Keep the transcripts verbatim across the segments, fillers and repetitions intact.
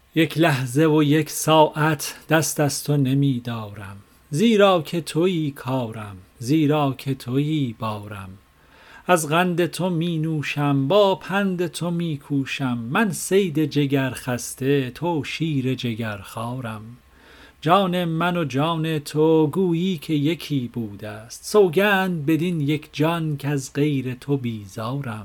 یک لحظه و یک ساعت دست از تو نمی دارم، زیرا که تویی کارم، زیرا که تویی بارم. از قند تو می نوشم، با پند تو می کوشم، من صید جگر خسته، تو شیر جگر خوارم. جان من و جان تو گویی که یکی بوده است، سوگند بدین یک جان که از غیر تو بیزارم.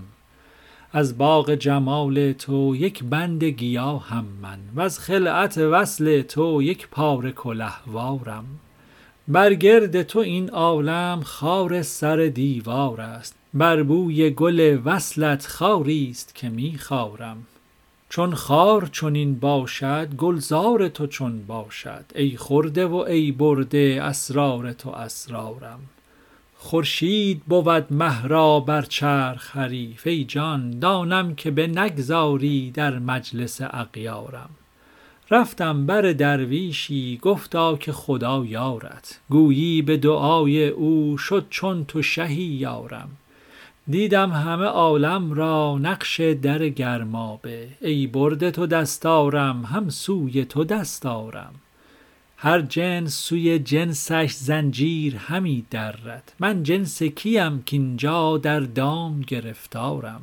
از باغ جمال تو یک بند گیاهم من، وز خلعت وصل تو یک پاره کلهوارم. بر گرد تو این عالم خار سر دیوار است، بر بوی گل وصلت خاری است که می خارم. چون خار چنین باشد گلزار تو چون باشد، ای خورده و ای برده اسرار تو اسرارم. خورشید بود مه را بر چرخ حریف، ای جان دانم که بنگذاری در مجلس اغیارم. رفتم بر درویشی گفتا که خدا یارت، گویی به دعای او شد چون تو شهی یارم. دیدم همه عالم را نقش در گرمابه، ای برده تو دستارم هم سوی تو دستارم. هر جنس سوی جنسش زنجیر همی درد، من جنس کیم کینجا در دام گرفتارم.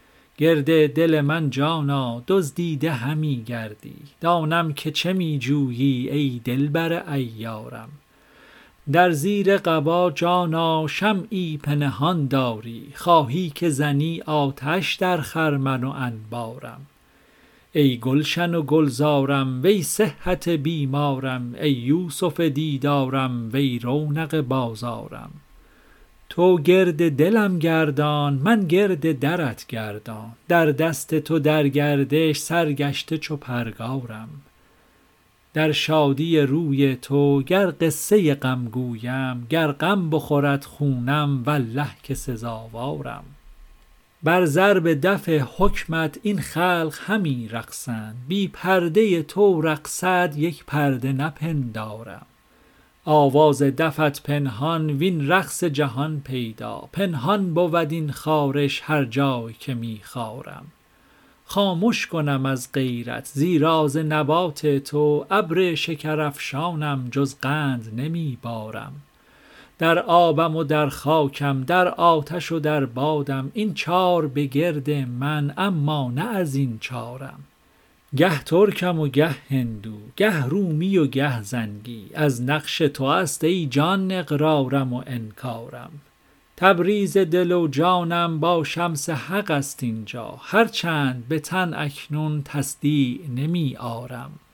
گرد دل من جانا دزدیده همی گردی، دانم که چه می جویی ای دلبر عیارم. در زیر قبا جانا شمعی پنهان داری، خواهی که زنی آتش در خرمن و انبارم. ای گلشن و گلزارم وی صحت بیمارم، ای یوسف دیدارم وی رونق بازارم. تو گرد دلم گردان من گرد درت گردان، در دست تو در گردش سرگشته چو پرگارم. در شادی روی تو گر قصه غم گویم، گر غم بخورد خونم والله که سزاوارم. بر ضرب دف حکمت این خلق همی رقصند، بی پرده تو رقصد یک پرده نپندارم. آواز دفت پنهان وین رقص جهان پیدا، پنهان بود این خارش هر جای که می خارم. خاموش کنم از غیرت زیرا ز نبات تو ابر شکرافشانم جز قند نمی بارم. در آبم و در خاکم در آتش و در بادم، این چار به گرد من اما نه از این چارم. گه ترکم و گه هندو، گه رومی و گه زنگی، از نقش تو است ای جان اقرارم و انکارم. تبریز دل و جانم با شمس حق است اینجا، هرچند به تن اکنون تصدیع نمی آرم.